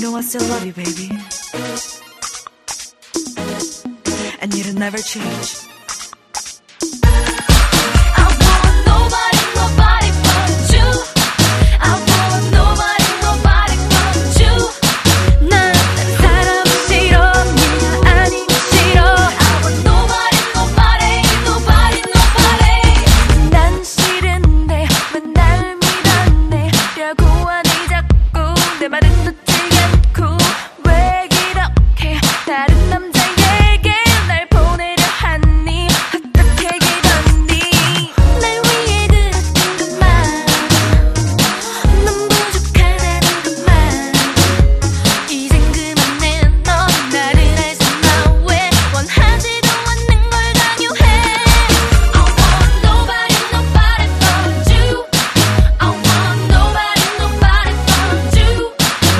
know I still love you, baby. And it'll never change. 내 말은 듣지 않고 왜 이렇게 다른 남자에게 날 보내려 하니 어떻게 이러니 날 위해 그랬던 것만 넌 부족하다는 것만 이젠 그만해 넌 나를 알수 마 왜 원하지도 않는 걸 강요해 I want nobody nobody but you I want nobody nobody but you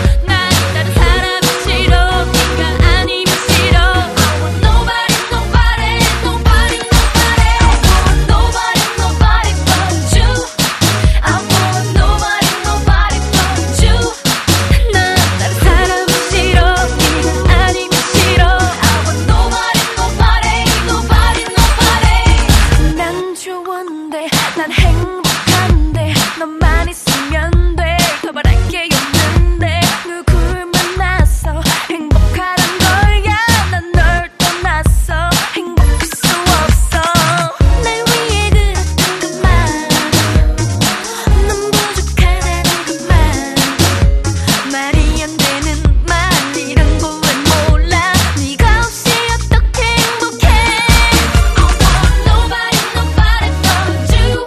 난 행복한데 너만 있으면 돼 더 바랄 게 없는데 누굴 만나서 행복하란 거야 난 널 떠났어 행복할 수 없어 날 위해 그랬던 것만 넌 부족하다는 것만 말이 안 되는 말이란 거 왜 몰라 네가 없이 어떻게 행복해 I want nobody nobody but you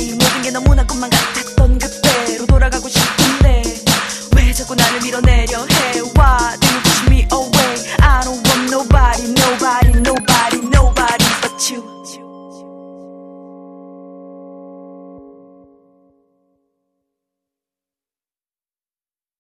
너무나 꿈만 같았던 그때로 돌아가고 싶은데 왜 자꾸 나를 밀어내려